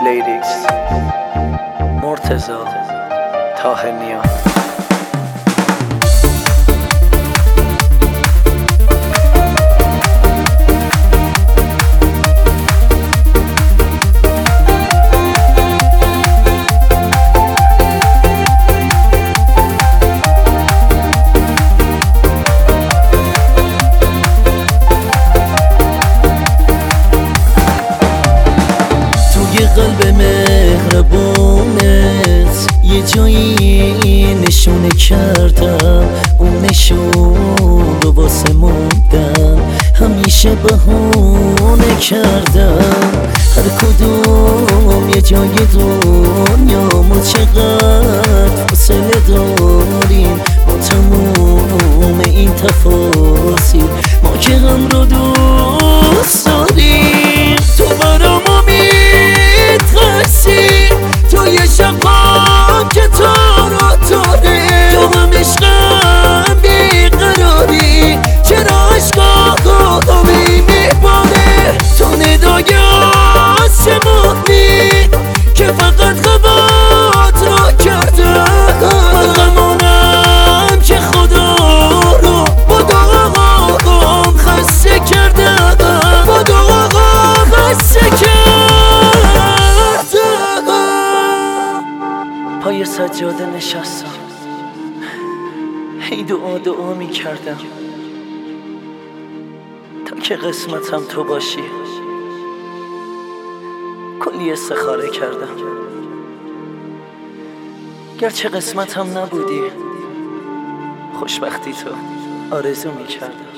لیریکس مرتضی طاهرنیا. قلب مهربونت یه جایی نشونه کردم، اون نشون رو واسه موندم، همیشه بهونه کردم. هر کدوم یه جای دنیا ما چقدر فاصله داریم با تموم این تفاصیل، ما که هم رو دوست داریم. تو برام توی شبام که تو رو داره، تو هم عشقم بیقراری، چرا عشقاقی میباره؟ تو ندای آسمونی که فقط غبات رو کردم، من غمانم که خدا رو با دعاقام خسته کردم، با دعاقام خسته کردم. پای سجاده نشستم، هی دعا می کردم تا که قسمتم تو باشی. کلی استخاره کردم، گرچه قسمتم نبودی، خوشبختی تو آرزو می کردم.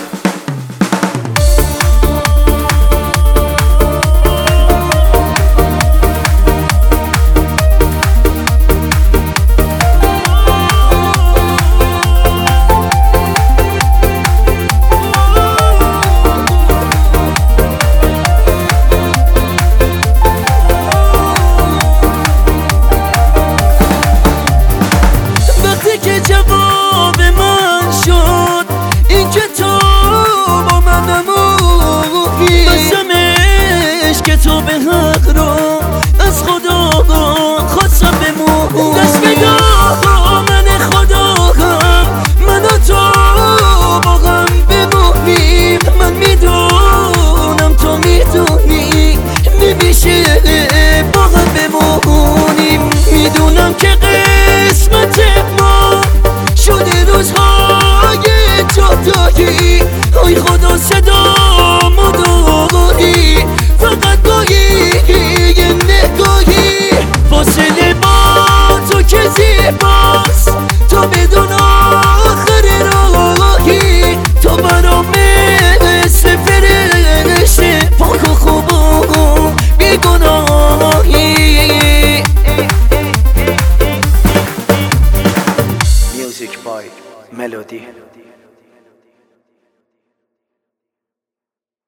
جواب من شد این که تو با من نموهی، قسمش که تو به حق رو از خدا خواستم بموهی. دست بدا من خدا هم من و تو با هم بموهیم، من میدونم تو میدونی نمیشه با هم بمونیم. میدونم که قسمت ما شده روزهای جدایی، ای خدا صدا مداری، فقط گاهی یه نگاهی فاصله با تو که زیباست، تو بدون آخر راهی، تو برام مثل فرشته پاک و خوب و بیگناهی. Music by Melody.